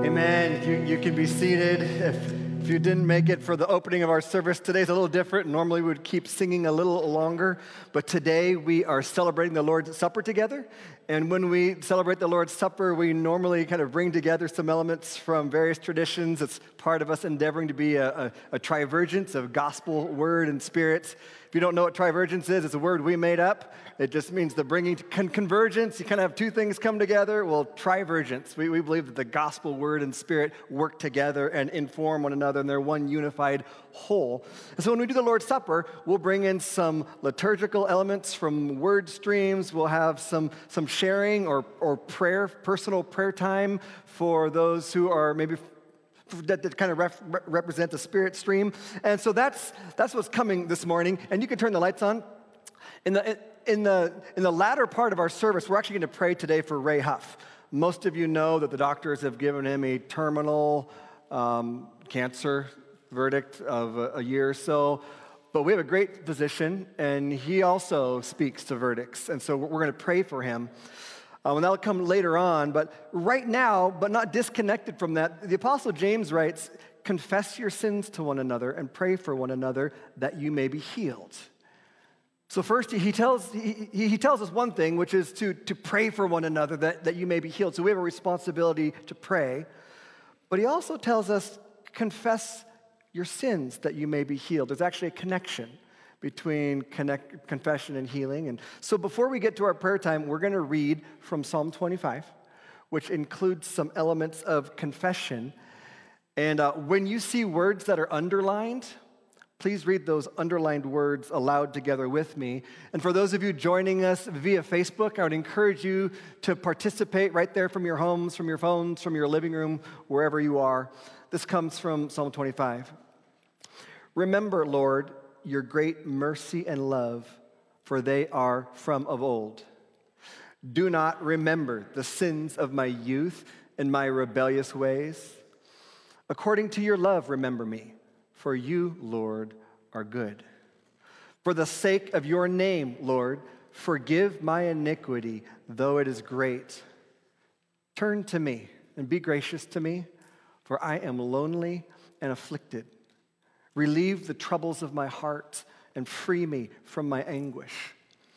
Amen. You can be seated. If you didn't make it for the opening of our service, today's a little different. Normally we would keep singing a little longer, but today we are celebrating the Lord's Supper together. And when we celebrate the Lord's Supper, we normally kind of bring together some elements from various traditions. It's part of us endeavoring to be a trivergence of gospel, word, and spirit. If you don't know what trivergence is, it's a word we made up. It just means the bringing convergence. You kind of have two things come together. Well, trivergence. We believe that the gospel, word, and spirit work together and inform one another, and they're one unified whole. And so when we do the Lord's Supper, we'll bring in some liturgical elements from word streams. We'll have some sharing or prayer, personal prayer time for those who are maybe that kind of represent the spirit stream. And so that's what's coming this morning. And you can turn the lights on. In the latter part of our service, we're actually going to pray today for Ray Huff. Most of you know that the doctors have given him a terminal cancer verdict of a year or so. But we have a great physician, and he also speaks to verdicts. And so we're going to pray for him. And that'll come later on. But right now, but not disconnected from that, the Apostle James writes, confess your sins to one another and pray for one another that you may be healed. So first, he tells us one thing, which is to pray for one another that you may be healed. So we have a responsibility to pray. But he also tells us, confess your sins that you may be healed. There's actually a connection between confession and healing. And so before we get to our prayer time, we're going to read from Psalm 25, which includes some elements of confession. And when you see words that are underlined, please read those underlined words aloud together with me. And for those of you joining us via Facebook, I would encourage you to participate right there from your homes, from your phones, from your living room, wherever you are. This comes from Psalm 25. Remember, Lord, your great mercy and love, for they are from of old. Do not remember the sins of my youth and my rebellious ways. According to your love, remember me, for you, Lord, are good. For the sake of your name, Lord, forgive my iniquity, though it is great. Turn to me and be gracious to me, for I am lonely and afflicted. Relieve the troubles of my heart and free me from my anguish.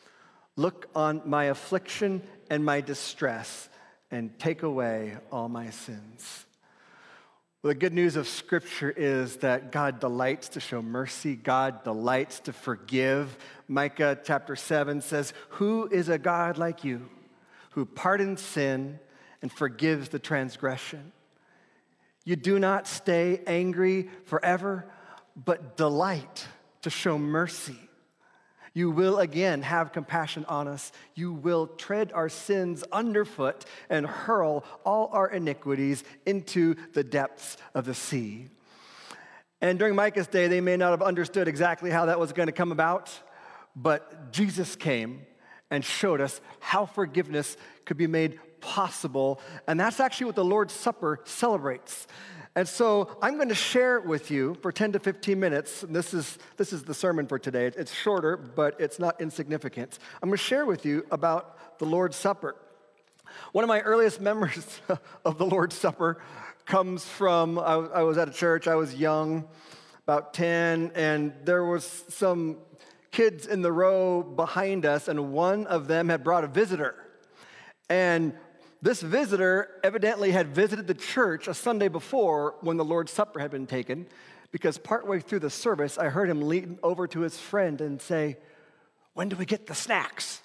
Look on my affliction and my distress and take away all my sins. Well, the good news of Scripture is that God delights to show mercy. God delights to forgive. Micah chapter 7 says, who is a God like you who pardons sin and forgives the transgression? You do not stay angry forever, but delight to show mercy. You will again have compassion on us. You will tread our sins underfoot and hurl all our iniquities into the depths of the sea. And during Micah's day, they may not have understood exactly how that was going to come about, but Jesus came and showed us how forgiveness could be made possible. And that's actually what the Lord's Supper celebrates. And so I'm going to share with you for 10 to 15 minutes. This is the sermon for today. It's shorter, but it's not insignificant. I'm going to share with you about the Lord's Supper. One of my earliest memories of the Lord's Supper comes from, I was at a church, I was young, about 10, and there was some kids in the row behind us, and one of them had brought a visitor. And this visitor evidently had visited the church a Sunday before when the Lord's Supper had been taken, because partway through the service, I heard him lean over to his friend and say, when do we get the snacks?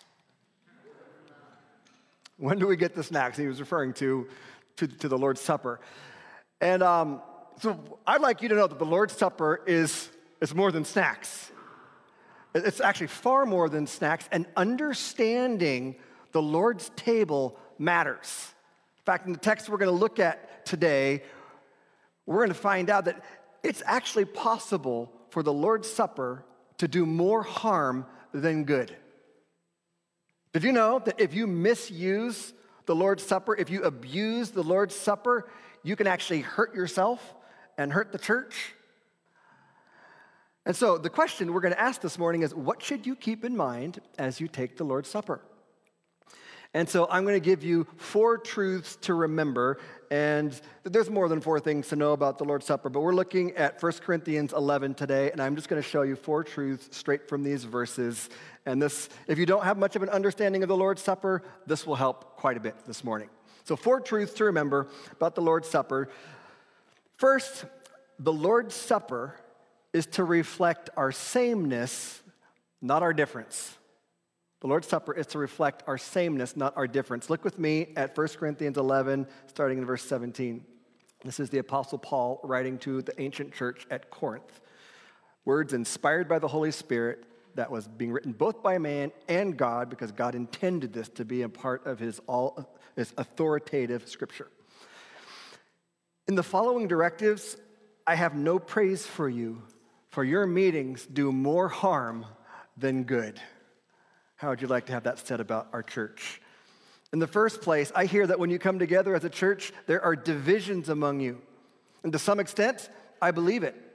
When do we get the snacks? He was referring to the Lord's Supper. And so I'd like you to know that the Lord's Supper is more than snacks. It's actually far more than snacks, and understanding the Lord's table matters. In fact, in the text we're going to look at today, we're going to find out that it's actually possible for the Lord's Supper to do more harm than good. Did you know that if you misuse the Lord's Supper, if you abuse the Lord's Supper, you can actually hurt yourself and hurt the church? And so the question we're going to ask this morning is, what should you keep in mind as you take the Lord's Supper? And so I'm going to give you 4 truths to remember. And there's more than 4 things to know about the Lord's Supper, but we're looking at 1 Corinthians 11 today, and I'm just going to show you 4 truths straight from these verses. And this, if you don't have much of an understanding of the Lord's Supper, this will help quite a bit this morning. So 4 truths to remember about the Lord's Supper. First, the Lord's Supper is to reflect our sameness, not our difference. The Lord's Supper is to reflect our sameness, not our difference. Look with me at 1 Corinthians 11, starting in verse 17. This is the Apostle Paul writing to the ancient church at Corinth. Words inspired by the Holy Spirit that was being written both by man and God, because God intended this to be a part of his authoritative scripture. In the following directives, I have no praise for you, for your meetings do more harm than good. How would you like to have that said about our church? In the first place, I hear that when you come together as a church, there are divisions among you. And to some extent, I believe it.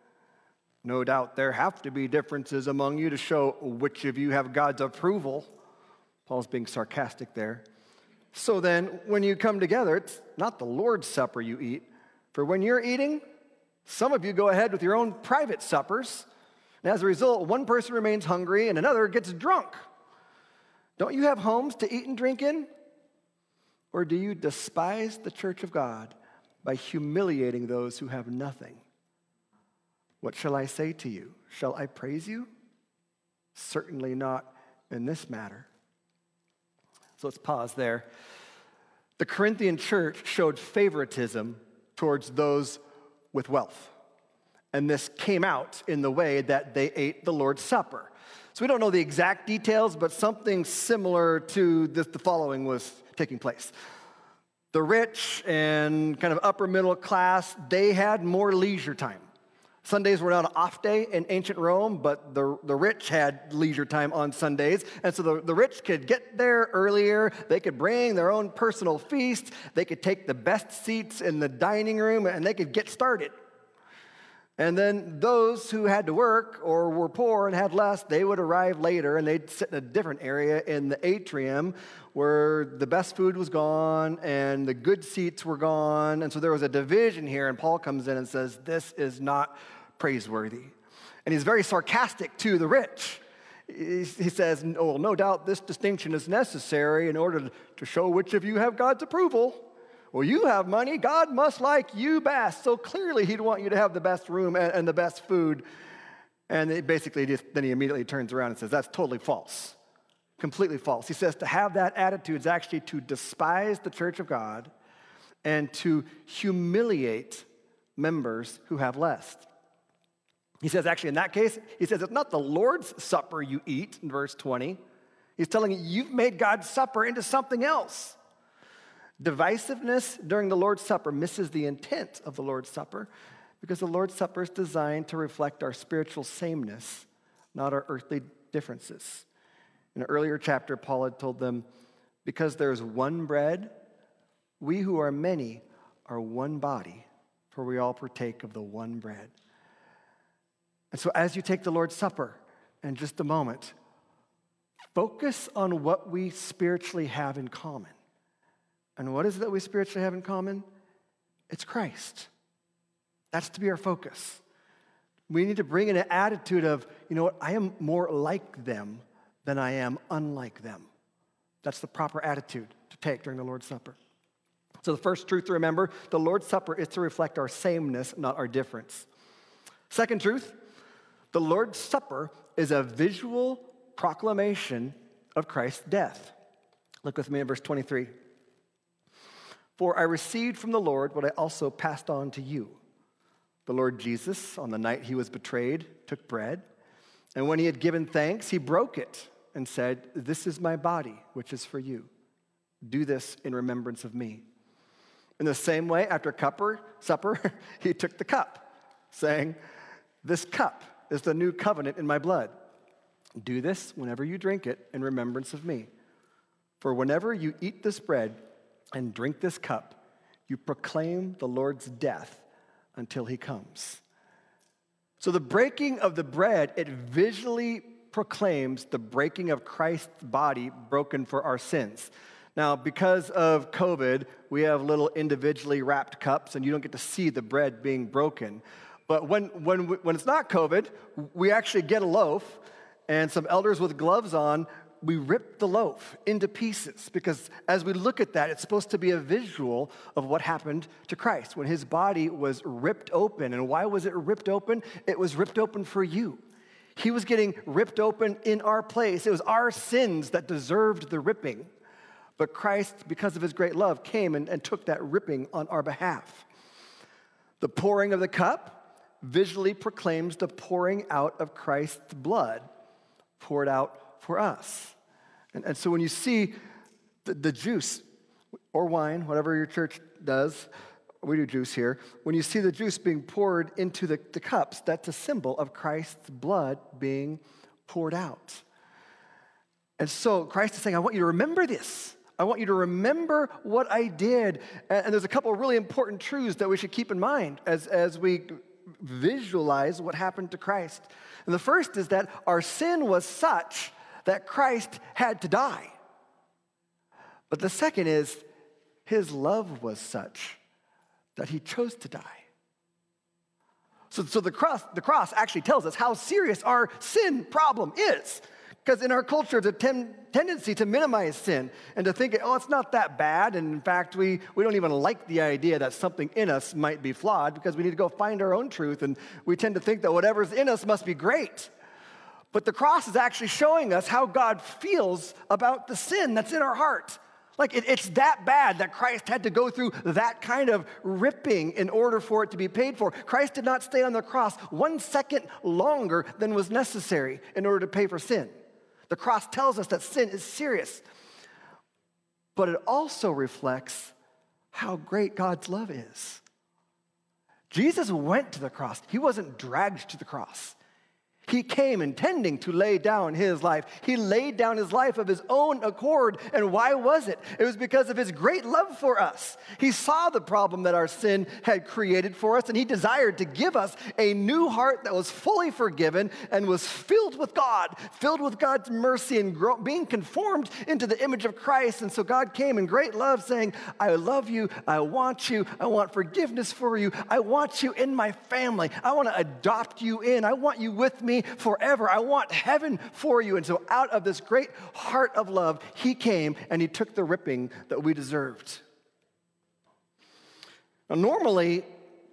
No doubt there have to be differences among you to show which of you have God's approval. Paul's being sarcastic there. So then, when you come together, it's not the Lord's Supper you eat. For when you're eating, some of you go ahead with your own private suppers. And as a result, one person remains hungry and another gets drunk. Don't you have homes to eat and drink in? Or do you despise the church of God by humiliating those who have nothing? What shall I say to you? Shall I praise you? Certainly not in this matter. So let's pause there. The Corinthian church showed favoritism towards those with wealth. And this came out in the way that they ate the Lord's Supper. So we don't know the exact details, but something similar to the following was taking place. The rich and kind of upper middle class, they had more leisure time. Sundays were not an off day in ancient Rome, but the rich had leisure time on Sundays. And so the rich could get there earlier. They could bring their own personal feast. They could take the best seats in the dining room, and they could get started. And then those who had to work or were poor and had less, they would arrive later, and they'd sit in a different area in the atrium where the best food was gone and the good seats were gone. And so there was a division here, and Paul comes in and says, this is not praiseworthy. And he's very sarcastic to the rich. He says, oh, no doubt this distinction is necessary in order to show which of you have God's approval. Well, you have money. God must like you best. So clearly he'd want you to have the best room and the best food. And then he immediately turns around and says, that's totally false. Completely false. He says to have that attitude is actually to despise the church of God and to humiliate members who have less. He says, actually, in that case, he says, it's not the Lord's Supper you eat, in verse 20. He's telling you, you've made God's supper into something else. Divisiveness during the Lord's Supper misses the intent of the Lord's Supper, because the Lord's Supper is designed to reflect our spiritual sameness, not our earthly differences. In an earlier chapter, Paul had told them, because there's one bread, we who are many are one body, for we all partake of the one bread. And so as you take the Lord's Supper in just a moment, focus on what we spiritually have in common. And what is it that we spiritually have in common? It's Christ. That's to be our focus. We need to bring in an attitude of, you know what, I am more like them than I am unlike them. That's the proper attitude to take during the Lord's Supper. So the first truth to remember, the Lord's Supper is to reflect our sameness, not our difference. Second truth, the Lord's Supper is a visual proclamation of Christ's death. Look with me in verse 23. For I received from the Lord what I also passed on to you. The Lord Jesus, on the night he was betrayed, took bread, and when he had given thanks, he broke it and said, this is my body, which is for you. Do this in remembrance of me. In the same way, after supper, he took the cup, saying, this cup is the new covenant in my blood. Do this whenever you drink it in remembrance of me. For whenever you eat this bread and drink this cup, you proclaim the Lord's death until he comes. So the breaking of the bread, it visually proclaims the breaking of Christ's body broken for our sins. Now, because of COVID, we have little individually wrapped cups, and you don't get to see the bread being broken. But when it's not COVID, we actually get a loaf, and some elders with gloves on, we rip the loaf into pieces, because as we look at that, it's supposed to be a visual of what happened to Christ when his body was ripped open. And why was it ripped open? It was ripped open for you. He was getting ripped open in our place. It was our sins that deserved the ripping. But Christ, because of his great love, came and took that ripping on our behalf. The pouring of the cup visually proclaims the pouring out of Christ's blood poured out for us. And so when you see the juice or wine, whatever your church does, we do juice here, when you see the juice being poured into the cups, that's a symbol of Christ's blood being poured out. And so Christ is saying, I want you to remember this. I want you to remember what I did. And there's a couple of really important truths that we should keep in mind as we visualize what happened to Christ. And the first is that our sin was such that Christ had to die. But the second is his love was such that he chose to die. So the cross actually tells us how serious our sin problem is. Because in our culture, there's a tendency to minimize sin and to think, oh, it's not that bad. And in fact, we don't even like the idea that something in us might be flawed because we need to go find our own truth. And we tend to think that whatever's in us must be great. But the cross is actually showing us how God feels about the sin that's in our heart. Like it's that bad that Christ had to go through that kind of ripping in order for it to be paid for. Christ did not stay on the cross 1 second longer than was necessary in order to pay for sin. The cross tells us that sin is serious. But it also reflects how great God's love is. Jesus went to the cross. He wasn't dragged to the cross. He came intending to lay down his life. He laid down his life of his own accord. And why was it? It was because of his great love for us. He saw the problem that our sin had created for us, and he desired to give us a new heart that was fully forgiven and was filled with God's mercy and being conformed into the image of Christ. And so God came in great love saying, I love you, I want forgiveness for you, I want you in my family, I want to adopt you in, I want you with me forever. I want heaven for you. And so out of this great heart of love, he came and he took the ripping that we deserved. Now, normally,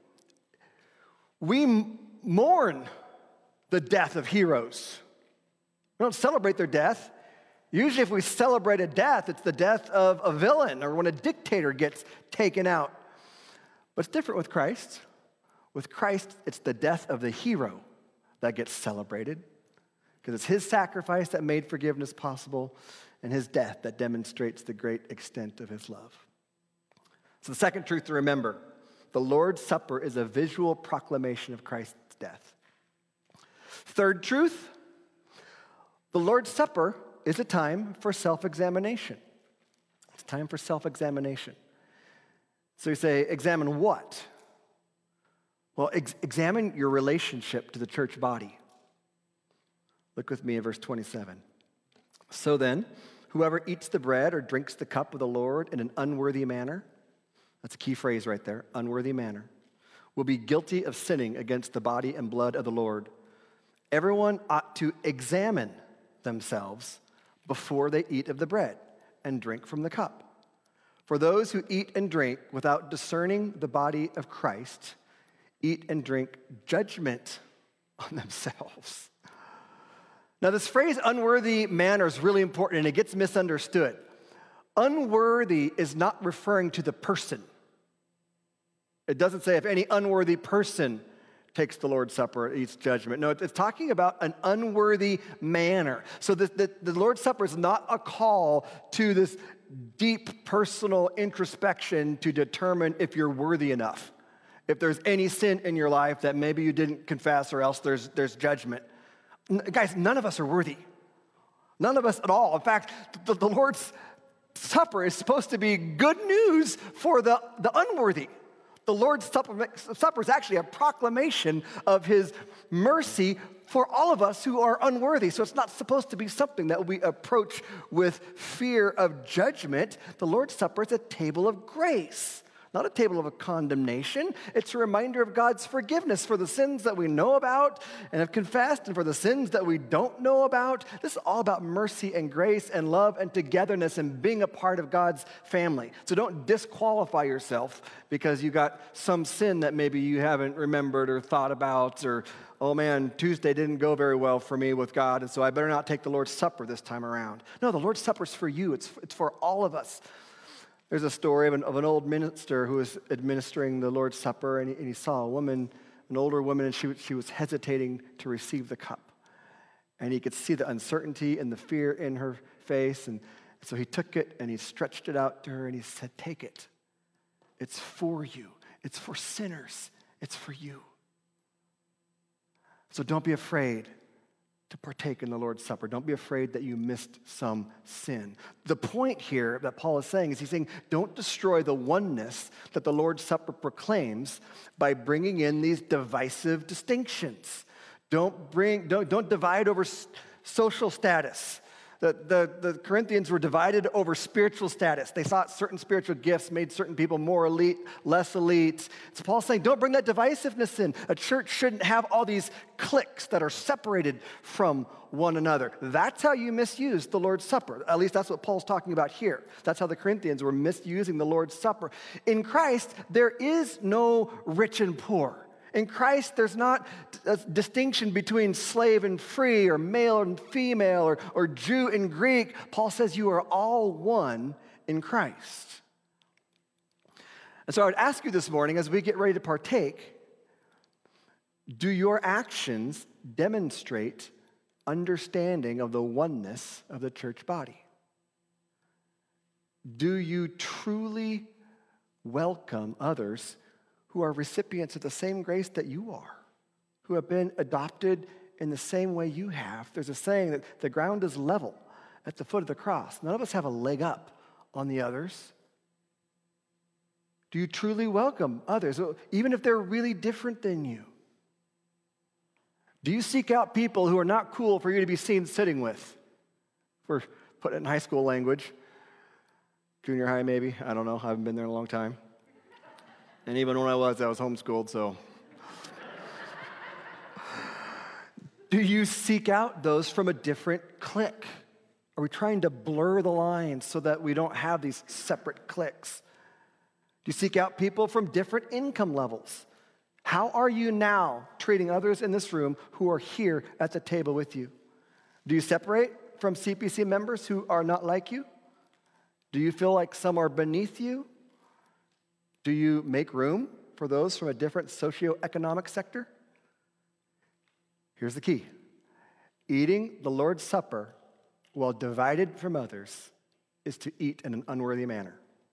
we mourn the death of heroes. We don't celebrate their death. Usually, if we celebrate a death, it's the death of a villain or when a dictator gets taken out. But it's different with Christ. With Christ, it's the death of the hero that gets celebrated, because it's his sacrifice that made forgiveness possible and his death that demonstrates the great extent of his love. So the second truth to remember, the Lord's Supper is a visual proclamation of Christ's death. Third truth, the Lord's Supper is a time for self-examination. It's time for self-examination. So you say, examine what? Well, examine your relationship to the church body. Look with me at verse 27. So then, whoever eats the bread or drinks the cup of the Lord in an unworthy manner, that's a key phrase right there, unworthy manner, will be guilty of sinning against the body and blood of the Lord. Everyone ought to examine themselves before they eat of the bread and drink from the cup. For those who eat and drink without discerning the body of Christ eat and drink judgment on themselves. Now, this phrase, unworthy manner, is really important, and it gets misunderstood. Unworthy is not referring to the person. It doesn't say if any unworthy person takes the Lord's Supper, eats judgment. No, it's talking about an unworthy manner. So the Lord's Supper is not a call to this deep personal introspection to determine if you're worthy enough. If there's any sin in your life that maybe you didn't confess or else there's judgment. Guys, none of us are worthy. None of us at all. In fact, the Lord's Supper is supposed to be good news for the unworthy. The Lord's Supper is actually a proclamation of his mercy for all of us who are unworthy. So it's not supposed to be something that we approach with fear of judgment. The Lord's Supper is a table of grace, not a table of condemnation. It's a reminder of God's forgiveness for the sins that we know about and have confessed, and for the sins that we don't know about. This is all about mercy and grace and love and togetherness and being a part of God's family. So don't disqualify yourself because you got some sin that maybe you haven't remembered or thought about, or, oh man, Tuesday didn't go very well for me with God, and so I better not take the Lord's Supper this time around. No, the Lord's Supper is for you. It's for all of us. There's a story of an old minister who was administering the Lord's Supper, and he saw a woman, an older woman, and she was hesitating to receive the cup. And he could see the uncertainty and the fear in her face, and so he took it and he stretched it out to her and he said, "Take it. It's for you. It's for sinners. It's for you." So don't be afraid to partake in the Lord's Supper. Don't be afraid that you missed some sin. The point here that Paul is saying is he's saying, don't destroy the oneness that the Lord's Supper proclaims by bringing in these divisive distinctions. Don't divide over social status. The Corinthians were divided over spiritual status. They thought certain spiritual gifts made certain people more elite, less elite. So Paul's saying, don't bring that divisiveness in. A church shouldn't have all these cliques that are separated from one another. That's how you misuse the Lord's Supper. At least that's what Paul's talking about here. That's how the Corinthians were misusing the Lord's Supper. In Christ, there is no rich and poor. In Christ, there's not a distinction between slave and free, or male and female, or Jew and Greek. Paul says you are all one in Christ. And so I would ask you this morning, as we get ready to partake, do your actions demonstrate understanding of the oneness of the church body? Do you truly welcome others who are recipients of the same grace that you are, who have been adopted in the same way you have? There's a saying that the ground is level at the foot of the cross. None of us have a leg up on the others. Do you truly welcome others, even if they're really different than you? Do you seek out people who are not cool for you to be seen sitting with? We're putting it in high school language. Junior high, maybe. I don't know. I haven't been there in a long time. And even when I was homeschooled, so. Do you seek out those from a different clique? Are we trying to blur the lines so that we don't have these separate cliques? Do you seek out people from different income levels? How are you now treating others in this room who are here at the table with you? Do you separate from CPC members who are not like you? Do you feel like some are beneath you? Do you make room for those from a different socioeconomic sector? Here's the key. Eating the Lord's Supper while divided from others is to eat in an unworthy manner.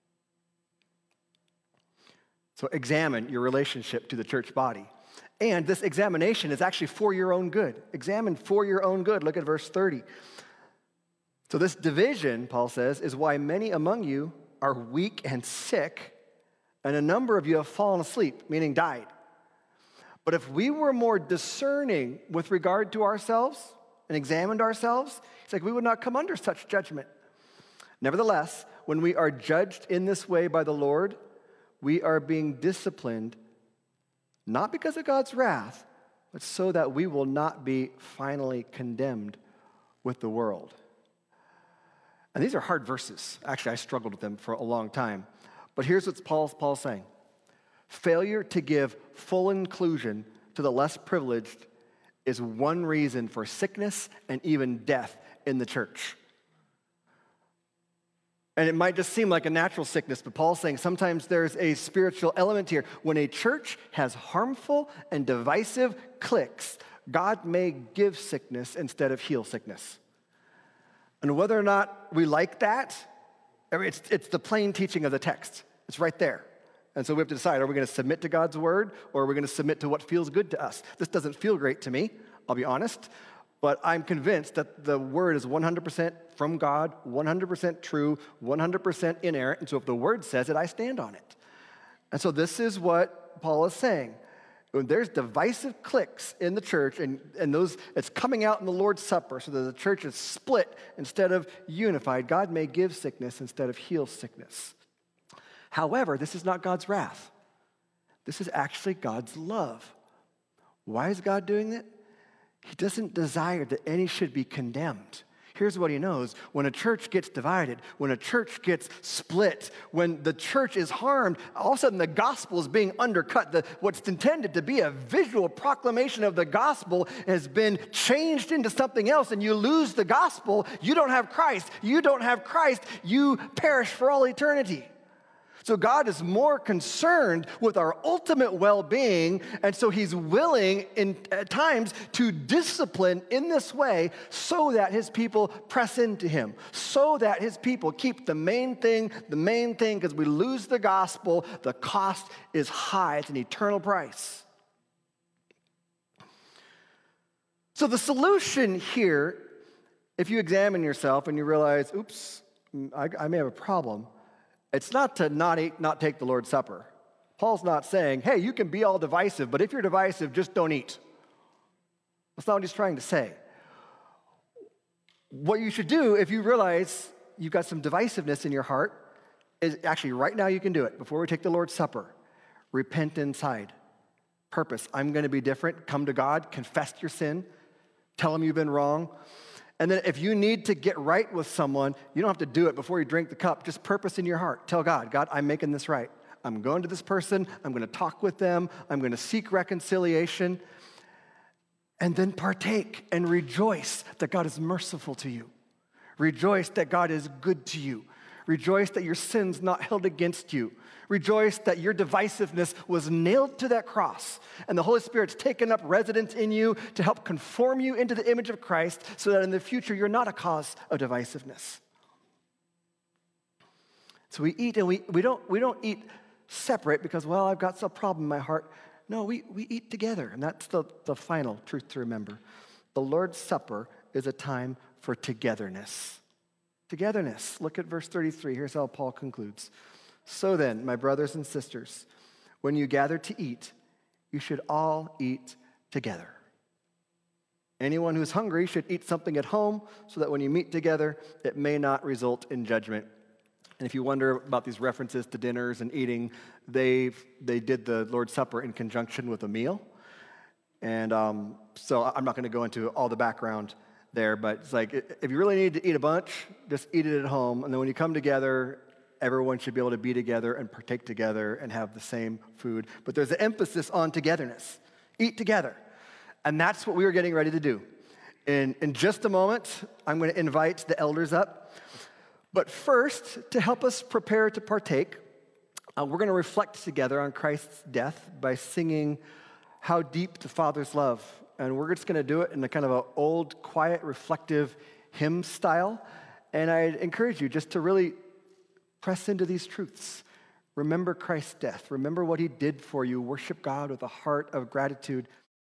So examine your relationship to the church body. And this examination is actually for your own good. Examine for your own good. Look at verse 30. So this division, Paul says, is why many among you are weak and sick, and a number of you have fallen asleep, meaning died. But if we were more discerning with regard to ourselves and examined ourselves, it's like we would not come under such judgment. Nevertheless, when we are judged in this way by the Lord, we are being disciplined, not because of God's wrath, but so that we will not be finally condemned with the world. And these are hard verses. Actually, I struggled with them for a long time. But here's what Paul's saying. Failure to give full inclusion to the less privileged is one reason for sickness and even death in the church. And it might just seem like a natural sickness, but Paul's saying sometimes there's a spiritual element here. When a church has harmful and divisive cliques, God may give sickness instead of heal sickness. And whether or not we like that, it's the plain teaching of the text. It's right there. And so we have to decide, are we going to submit to God's word, or are we going to submit to what feels good to us? This doesn't feel great to me, I'll be honest, but I'm convinced that the word is 100% from God, 100% true, 100% inerrant, and so if the word says it, I stand on it. And so this is what Paul is saying. When there's divisive cliques in the church, and those it's coming out in the Lord's Supper, so that the church is split instead of unified, God may give sickness instead of heal sickness. However, this is not God's wrath. This is actually God's love. Why is God doing it? He doesn't desire that any should be condemned. Here's what he knows. When a church gets divided, when a church gets split, when the church is harmed, all of a sudden the gospel is being undercut. What's intended to be a visual proclamation of the gospel has been changed into something else, and you lose the gospel. You don't have Christ. You don't have Christ. You perish for all eternity. So God is more concerned with our ultimate well-being, and so he's willing at times to discipline in this way so that his people press into him, so that his people keep the main thing, because we lose the gospel, the cost is high. It's an eternal price. So the solution here, if you examine yourself and you realize, oops, I may have a problem, it's not to not take the Lord's Supper. Paul's not saying, hey, you can be all divisive, but if you're divisive, just don't eat. That's not what he's trying to say. What you should do if you realize you've got some divisiveness in your heart is actually right now you can do it before we take the Lord's Supper. Repent inside. Purpose. I'm going to be different. Come to God. Confess your sin. Tell him you've been wrong. And then if you need to get right with someone, you don't have to do it before you drink the cup. Just purpose in your heart. Tell God, God, I'm making this right. I'm going to this person. I'm going to talk with them. I'm going to seek reconciliation. And then partake and rejoice that God is merciful to you. Rejoice that God is good to you. Rejoice that your sin's not held against you. Rejoice that your divisiveness was nailed to that cross, and the Holy Spirit's taken up residence in you to help conform you into the image of Christ so that in the future you're not a cause of divisiveness. So we eat, and we don't eat separate because, well, I've got some problem in my heart. No, we eat together, and that's the final truth to remember. The Lord's Supper is a time for togetherness. Togetherness. Look at verse 33. Here's how Paul concludes. So then, my brothers and sisters, when you gather to eat, you should all eat together. Anyone who's hungry should eat something at home so that when you meet together, it may not result in judgment. And if you wonder about these references to dinners and eating, they did the Lord's Supper in conjunction with a meal. And so I'm not going to go into all the background there, but it's like if you really need to eat a bunch, just eat it at home. And then when you come together, everyone should be able to be together and partake together and have the same food. But there's an emphasis on togetherness. Eat together. And that's what we are getting ready to do. In just a moment, I'm going to invite the elders up. But first, to help us prepare to partake, we're going to reflect together on Christ's death by singing How Deep the Father's Love. And we're just going to do it in a kind of an old, quiet, reflective hymn style. And I encourage you just to really press into these truths. Remember Christ's death. Remember what he did for you. Worship God with a heart of gratitude.